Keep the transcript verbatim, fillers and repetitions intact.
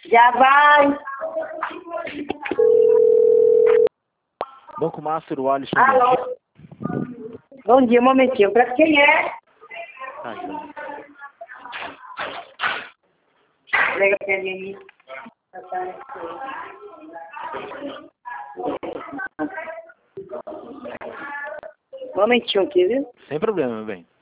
Já vai. Banco Master, o Alisson. Alô. Bom dia, um momentinho. Para quem é? Ah, então. Liga pra mim. Um momentinho aqui, viu? Sem problema, meu bem.